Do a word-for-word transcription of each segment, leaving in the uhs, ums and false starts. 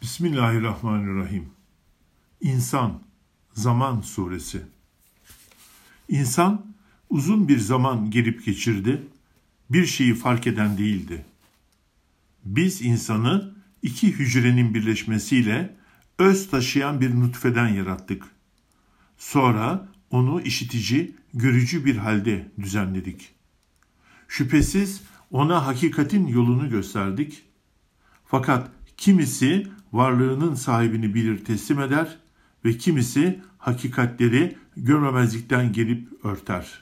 Bismillahirrahmanirrahim. İnsan, Zaman Suresi. İnsan uzun bir zaman gelip geçirdi, bir şeyi fark eden değildi. Biz insanı iki hücrenin birleşmesiyle öz taşıyan bir nutfeden yarattık. Sonra onu işitici, görücü bir halde düzenledik. Şüphesiz ona hakikatin yolunu gösterdik. Fakat kimisi varlığının sahibini bilir, teslim eder ve kimisi hakikatleri görmemezlikten gelip örter.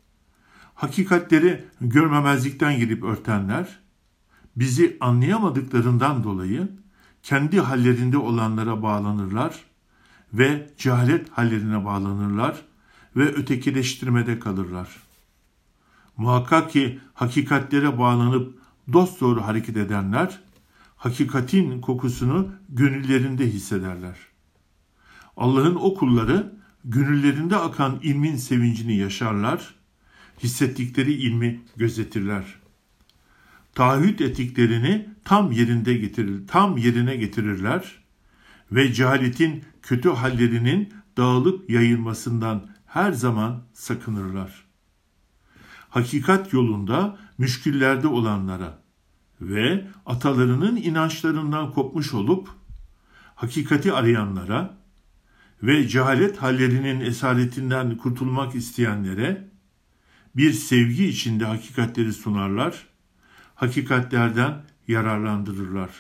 Hakikatleri görmemezlikten gelip örtenler, bizi anlayamadıklarından dolayı kendi hallerinde olanlara bağlanırlar ve cehalet hallerine bağlanırlar ve ötekileştirmede kalırlar. Muhakkak ki hakikatlere bağlanıp dosdoğru hareket edenler, hakikatin kokusunu gönüllerinde hissederler. Allah'ın o kulları gönüllerinde akan ilmin sevincini yaşarlar, hissettikleri ilmi gözetirler. Taahhüt ettiklerini tam yerinde getirir, tam yerine getirirler ve cehaletin kötü hallerinin dağılıp yayılmasından her zaman sakınırlar. Hakikat yolunda müşküllerde olanlara ve atalarının inançlarından kopmuş olup hakikati arayanlara ve cehalet hallerinin esaretinden kurtulmak isteyenlere bir sevgi içinde hakikatleri sunarlar, hakikatlerden yararlandırırlar.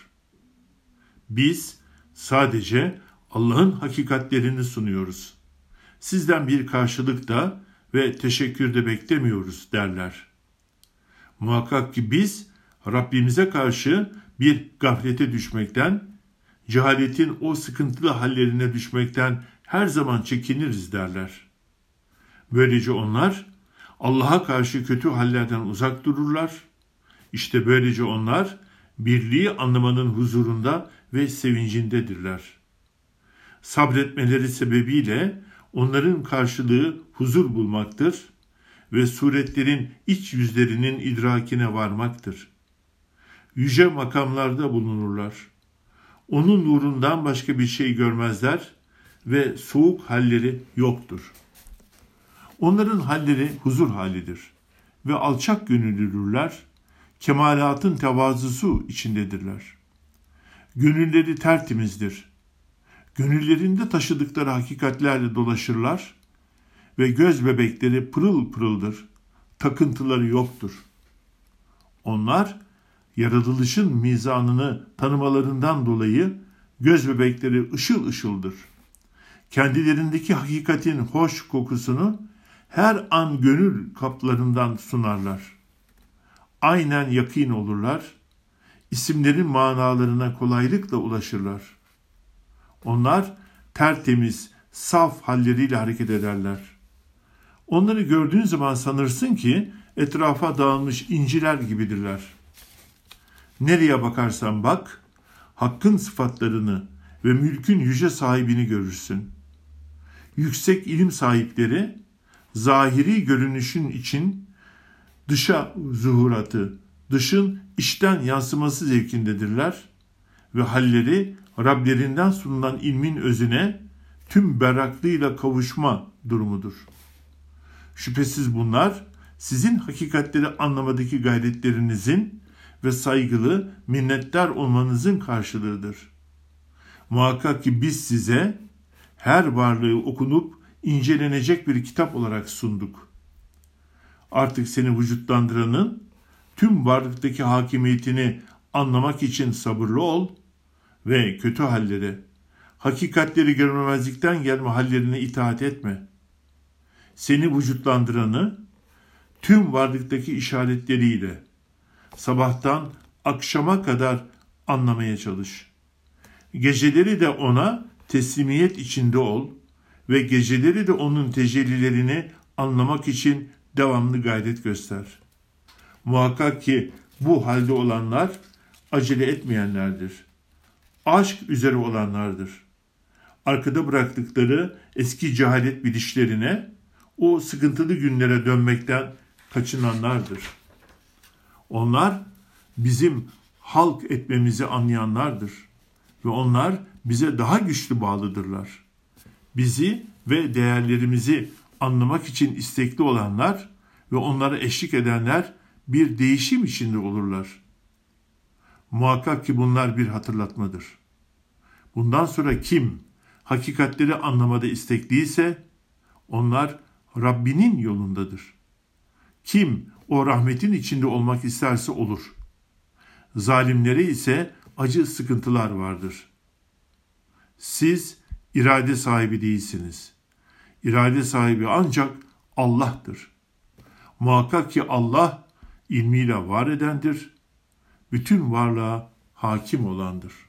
Biz sadece Allah'ın hakikatlerini sunuyoruz. Sizden bir karşılık da ve teşekkür de beklemiyoruz derler. Muhakkak ki biz Rabbimize karşı bir gaflete düşmekten, cehaletin o sıkıntılı hallerine düşmekten her zaman çekiniriz derler. Böylece onlar Allah'a karşı kötü hallerden uzak dururlar. İşte böylece onlar birliği anlamanın huzurunda ve sevincindedirler. Sabretmeleri sebebiyle onların karşılığı huzur bulmaktır ve suretlerin iç yüzlerinin idrakine varmaktır. Yüce makamlarda bulunurlar. Onun nurundan başka bir şey görmezler ve soğuk halleri yoktur. Onların halleri huzur halidir ve alçak gönüllüdürler, kemalatın tevazusu içindedirler. Gönülleri tertemizdir. Gönüllerinde taşıdıkları hakikatlerle dolaşırlar ve göz bebekleri pırıl pırıldır, takıntıları yoktur. Onlar, yaratılışın mizanını tanımalarından dolayı göz bebekleri ışıl ışıldır. Kendilerindeki hakikatin hoş kokusunu her an gönül kaplarından sunarlar. Aynen yakîn olurlar, isimlerin manalarına kolaylıkla ulaşırlar. Onlar tertemiz, saf halleriyle hareket ederler. Onları gördüğün zaman sanırsın ki etrafa dağılmış inciler gibidirler. Nereye bakarsan bak, hakkın sıfatlarını ve mülkün yüce sahibini görürsün. Yüksek ilim sahipleri, zahiri görünüşün için dışa zuhuratı, dışın içten yansıması zevkindedirler ve halleri Rablerinden sunulan ilmin özüne tüm berraklığıyla kavuşma durumudur. Şüphesiz bunlar sizin hakikatleri anlamadaki gayretlerinizin ve saygılı, minnettar olmanızın karşılığıdır. Muhakkak ki biz size her varlığı okunup incelenecek bir kitap olarak sunduk. Artık seni vücutlandıranın tüm varlıktaki hakimiyetini anlamak için sabırlı ol ve kötü hallere, hakikatleri görmemezlikten gelme hallerine itaat etme. Seni vücutlandıranı tüm varlıktaki işaretleriyle sabahtan akşama kadar anlamaya çalış. Geceleri de ona teslimiyet içinde ol ve geceleri de onun tecellilerini anlamak için devamlı gayret göster. Muhakkak ki bu halde olanlar acele etmeyenlerdir. Aşk üzere olanlardır. Arkada bıraktıkları eski cehalet bilişlerine, o sıkıntılı günlere dönmekten kaçınanlardır. Onlar bizim halk etmemizi anlayanlardır ve onlar bize daha güçlü bağlıdırlar. Bizi ve değerlerimizi anlamak için istekli olanlar ve onlara eşlik edenler bir değişim içinde olurlar. Muhakkak ki bunlar bir hatırlatmadır. Bundan sonra kim hakikatleri anlamada istekliyse onlar Rabbinin yolundadır. Kim o rahmetin içinde olmak isterse olur. Zalimlere ise acı sıkıntılar vardır. Siz irade sahibi değilsiniz. İrade sahibi ancak Allah'tır. Muhakkak ki Allah ilmiyle var edendir, bütün varlığa hakim olandır.